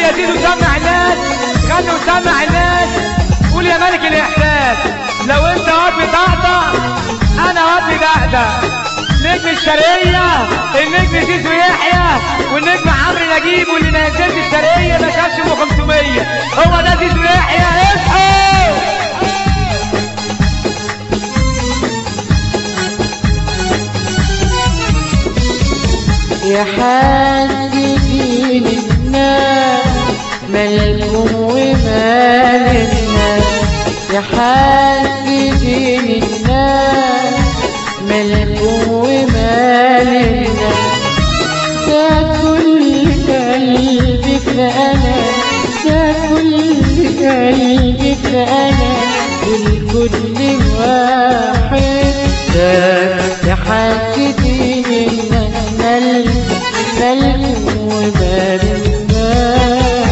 يا زيزو سمع الناس، غني وسمع الناس، قول يا ملك الاحساس. لو انت واد بتقطع انا واد بدقدق، نجم الشرقية النجم زيزو يحيى، والنجم عمرو نجيب، واللي ما ينزلش الشرقية ما شافش ابو 500. هو ده زيزو يحيى. اصحوا يا حاسدين الناس مالكم ومال الناس، يا حاسدين الناس مالكم ومال الناس. ده كل قلبك انا، ده كل قلبك انا، والكل واحد. ده يا حاسدين الناس مالكم ومال الناس.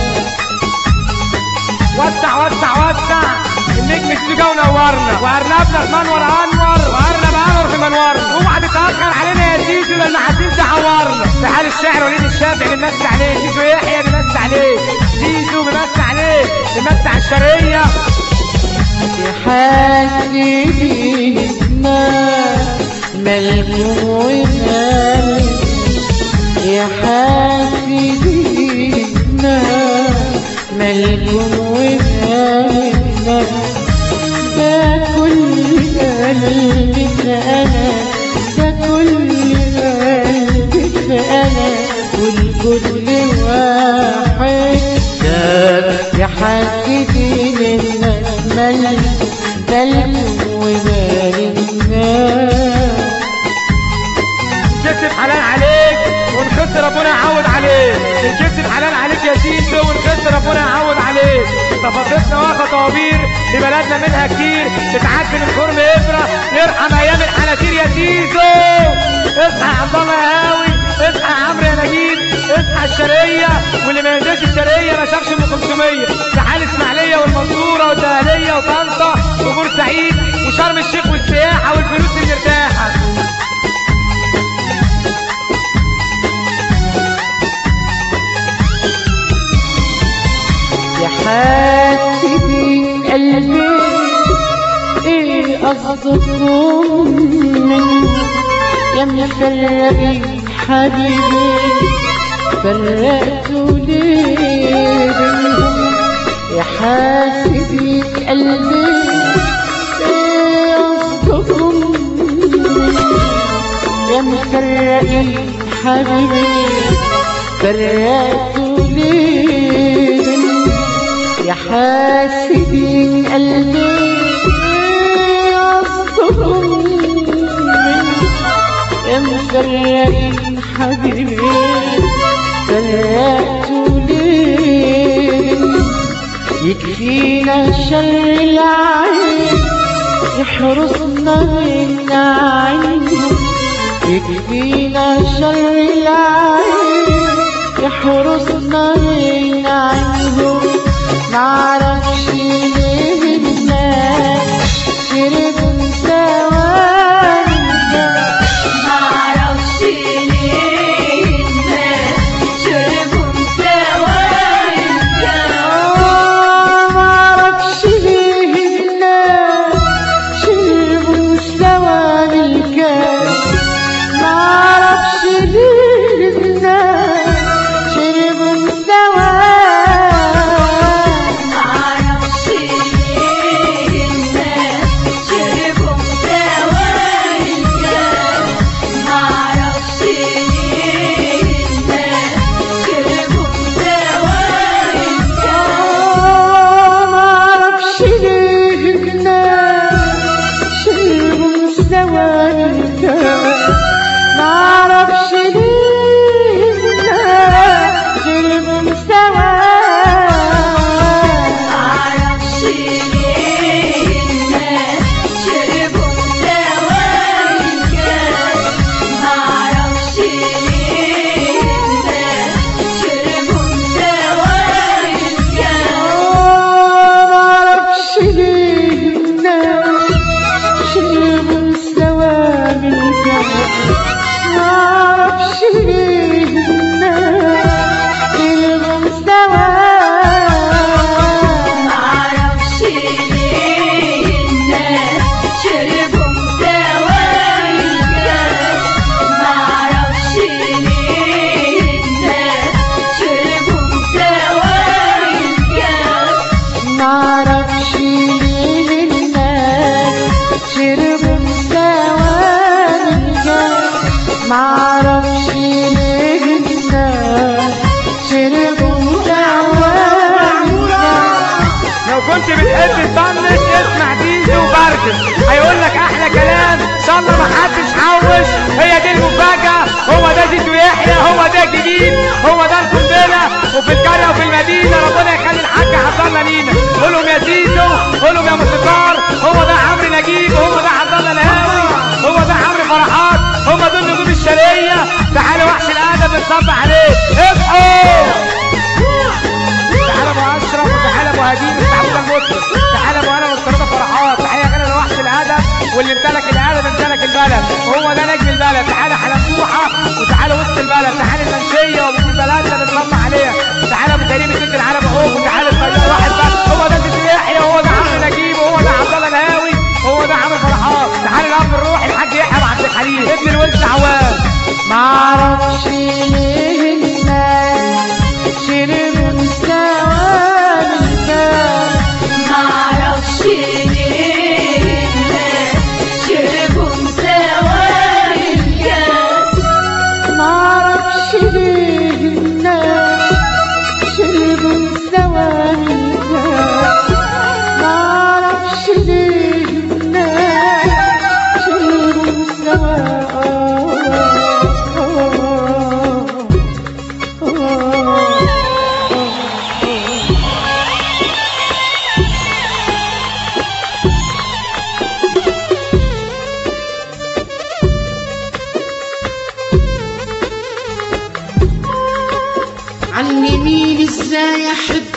وسع وسع وسع النجم السيجا ونورنا، وارنبنا في منور انور، وارنب انور في منورنا. اوعى تتاخر علينا يا زيزو، ده المحاسين تعورنا. في حال الشعر وليد الشافعي بنمسي عليه، زيزو يحيى بنمسي عليه، زيزو بنمسي عليه، بنمسي على الشرقية. يا حاسدين الناس مالكم ومال، يا حاسدين الناس مالكم ومال. ده كل قلبك انا، ده كل قلبك انا، والكل واحد. ده يا حاسدين الناس مالكم ومال الناس. الكسب حلال عليك ونخس ربنا يعوض عليك، الكسب حلال عليك يا زيزو ونخس ربنا يعوض عليك. تفاصيلنا واقفه طوابير في بلدنا منها كتير، تتعدي من خرم ابره يرحم ايام الحناتير يا زيزو. اصحى يا عبد الله يا هاوي، اصحى يا عمرو يا نجيب، اصحى الشرقيه، واللي ما ينزلش الشرقيه ما شافش ام 500. في حال اسماعيليه والمنصوره والدهليه وطنطا وبورسعيد وشرم الشيخ والسياحه والفلوس المرتاحه. يا حاسدين قلبي ايه قصدكم مني، يا مفرقين حبيبي فرقتوا ليه بينهم. يا حاسدين قلبي ايه قصدكم مني، يا مفرقين حبيبي فرقتوا ليه. يا حاسدين قلبي قصدكم مني، يا مفرقين حبيبي فرقتوا ليه. يكفينا شر العين يحرسنا من عينهم، يكفينا شر العين يحرسنا من عينهم. معرفش ليه الناس شربوا سواد، معرفش ليه الناس شربوا سواد. معرفش ليه الناس شربوا سواد الكاس، معرفش ليه الناس شربوا سواد.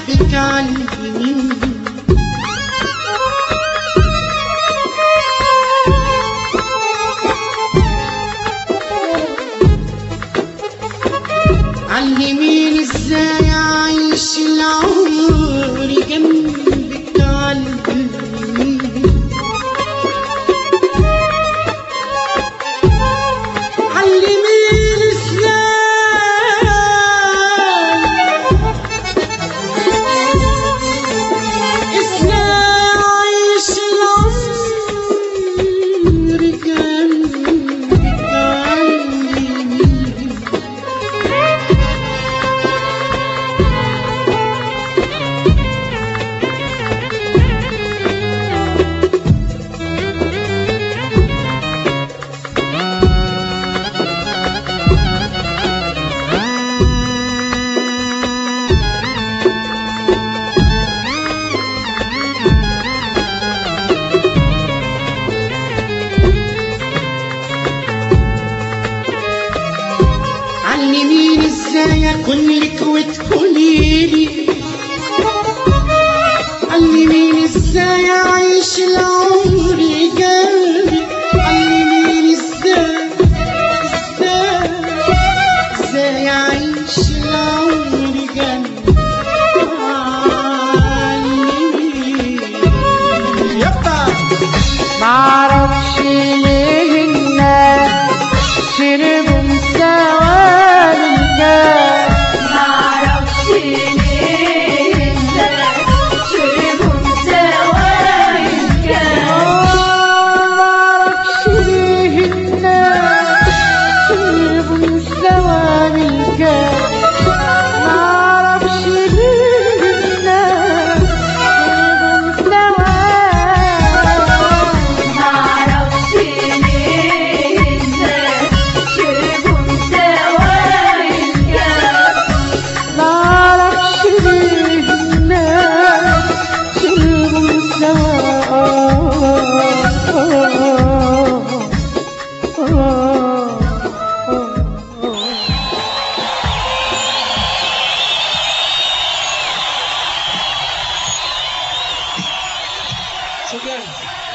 بك عن يمين علميني ازاي اعيش العمر جنبك علميني علميني ازاي اعيش العمر جنبك علميني علميني ازاي اكون لك وتكوني لي علميني ازاي اعيش العمر جنبك علميني ازاي اعيش العمر جنبك علميني يبا معرفش ليه الناس شربوا مساواه الجاه معرفش ليه الناس شربوا مساواه الكاس معرفش ليه الناس شربوا مساواه الجاه معرفش ليه الناس شربوا مساواه معرفش ليه الناس شربوا مساواه الكاس معرفش ليه الناس شربوا شكرا